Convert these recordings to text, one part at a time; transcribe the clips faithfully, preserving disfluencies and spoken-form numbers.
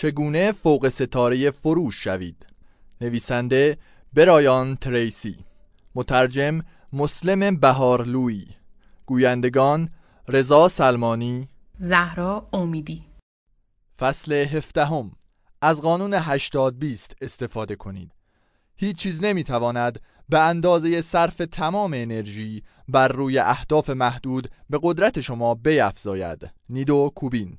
چگونه فوق ستاره فروش شوید. نویسنده برایان تریسی، مترجم مسلم بهارلویی، گویندگان رضا سلمانی، زهرا امیدی. فصل هفدهم. از قانون هشتاد بیست استفاده کنید. هیچ چیز نمیتواند به اندازه صرف تمام انرژی بر روی اهداف محدود به قدرت شما بیفزاید. نیدو کوبین.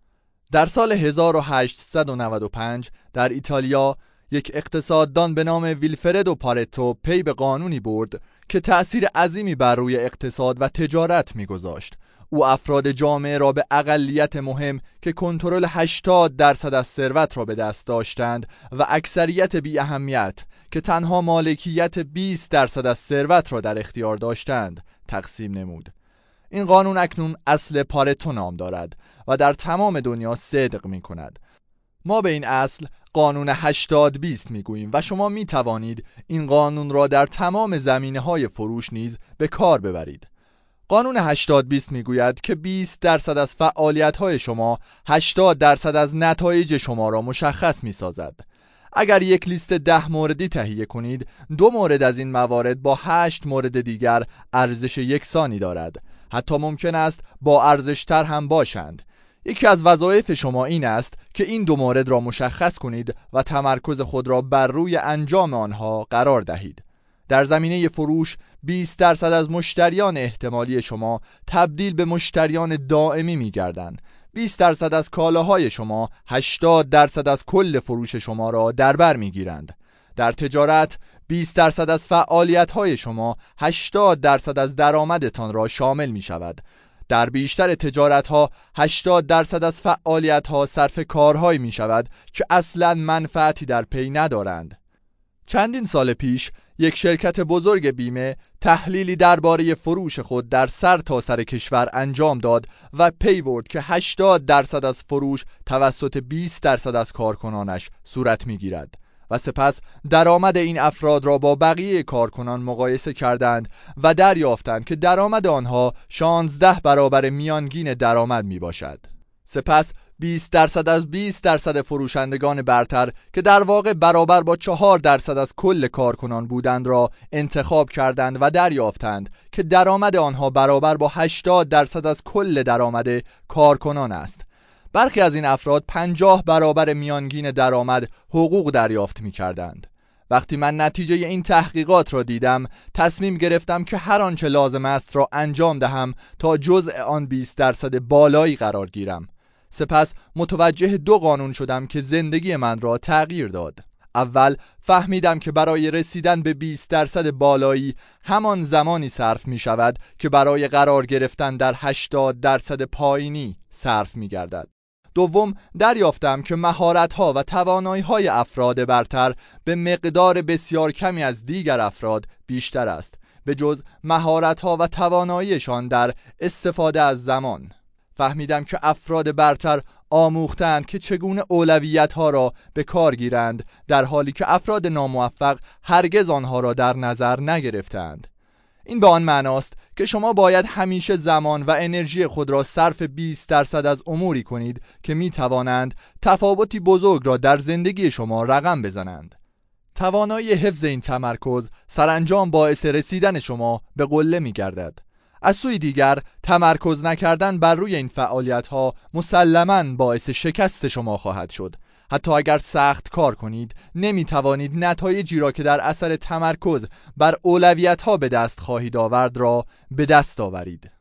در سال هزار و هشتصد و نود و پنج در ایتالیا یک اقتصاددان به نام ویلفردو پارتو پی به قانونی برد که تأثیر عظیمی بر روی اقتصاد و تجارت می‌گذاشت. او افراد جامعه را به اقلیت مهم که کنترل هشتاد درصد از ثروت را به دست داشتند و اکثریت بی اهمیت که تنها مالکیت بیست درصد از ثروت را در اختیار داشتند تقسیم نمود. این قانون اکنون اصل پارتو نام دارد و در تمام دنیا صدق می کند. ما به این اصل قانون هشتاد بیست می گوییم و شما می توانید این قانون را در تمام زمینه های فروش نیز به کار ببرید. قانون هشتاد بیست می گوید که بیست درصد از فعالیت های شما هشتاد درصد از نتایج شما را مشخص می سازد. اگر یک لیست ده موردی تهیه کنید، دو مورد از این موارد با هشت مورد دیگر ارزش یکسانی دارد. حتی ممکن است با ارزش تر هم باشند. یکی از وظایف شما این است که این دو مورد را مشخص کنید و تمرکز خود را بر روی انجام آنها قرار دهید. در زمینه فروش بیست درصد از مشتریان احتمالی شما تبدیل به مشتریان دائمی می گردند. بیست درصد از کالاهای شما هشتاد درصد از کل فروش شما را در بر می گیرند. در تجارت بیست درصد از فعالیت‌های شما هشتاد درصد از درآمدتان را شامل می شود. در بیشتر تجارت‌ها هشتاد درصد از فعالیت‌ها صرف کارهایی می شود که اصلاً منفعتی در پی ندارند. چندین سال پیش یک شرکت بزرگ بیمه تحلیلی درباره فروش خود در سر تا سر کشور انجام داد و پی برد که هشتاد درصد از فروش توسط بیست درصد از کارکنانش صورت می‌گیرد و سپس درآمد این افراد را با بقیه کارکنان مقایسه کردند و دریافتند که درآمد آنها شانزده برابر میانگین درآمد میباشد. سپس بیست درصد از بیست درصد فروشندگان برتر که در واقع برابر با چهار درصد از کل کارکنان بودند را انتخاب کردند و دریافتند که درآمد آنها برابر با هشتاد درصد از کل درآمد کارکنان است. برخی از این افراد پنجاه برابر میانگین درآمد حقوق دریافت می کردند. وقتی من نتیجه این تحقیقات را دیدم، تصمیم گرفتم که هر آنچه لازم است را انجام دهم تا جزء آن بیست درصد بالایی قرار گیرم. سپس متوجه دو قانون شدم که زندگی من را تغییر داد. اول فهمیدم که برای رسیدن به بیست درصد بالایی همان زمانی صرف می شود که برای قرار گرفتن در هشتاد درصد پایینی صرف می گردد. دوم دریافتم که مهارت‌ها و توانایی‌های افراد برتر به مقدار بسیار کمی از دیگر افراد بیشتر است، به جز مهارت‌ها و تواناییشان در استفاده از زمان. فهمیدم که افراد برتر آموختند که چگونه اولویت‌ها را به کار گیرند، در حالی که افراد ناموفق هرگز آنها را در نظر نگرفتند. این به آن معناست که شما باید همیشه زمان و انرژی خود را صرف بیست درصد از اموری کنید که می توانند تفاوتی بزرگ را در زندگی شما رقم بزنند. توانایی حفظ این تمرکز سرانجام باعث رسیدن شما به قله می گردد. از سوی دیگر تمرکز نکردن بر روی این فعالیت‌ها مسلماً باعث شکست شما خواهد شد. حتی اگر سخت کار کنید نمی توانید نتایجی را که در اثر تمرکز بر اولویت‌ها به دست خواهید آورد را به دست آورید.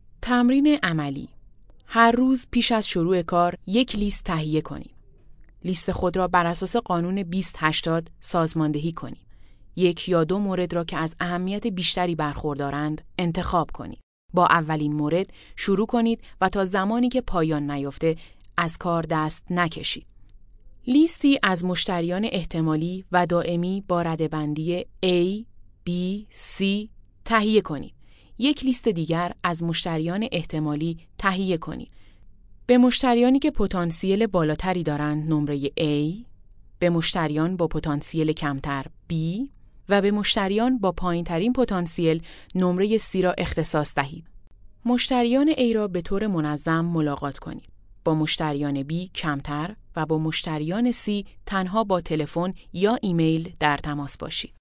تمرین عملی: هر روز پیش از شروع کار یک لیست تهیه کنید. لیست خود را بر اساس قانون بیست هشتاد سازماندهی کنید. یک یا دو مورد را که از اهمیت بیشتری برخوردارند انتخاب کنید. با اولین مورد شروع کنید و تا زمانی که پایان نیافته از کار دست نکشید. لیستی از مشتریان احتمالی و دائمی با رده‌بندی A، B، C تهیه کنید. یک لیست دیگر از مشتریان احتمالی تهیه کنید. به مشتریانی که پتانسیل بالاتری دارند نمره A، به مشتریان با پتانسیل کمتر B و به مشتریان با پایین‌ترین پتانسیل نمره C را اختصاص دهید. مشتریان A را به طور منظم ملاقات کنید. با مشتریان B کمتر و با مشتریان C تنها با تلفن یا ایمیل در تماس باشید.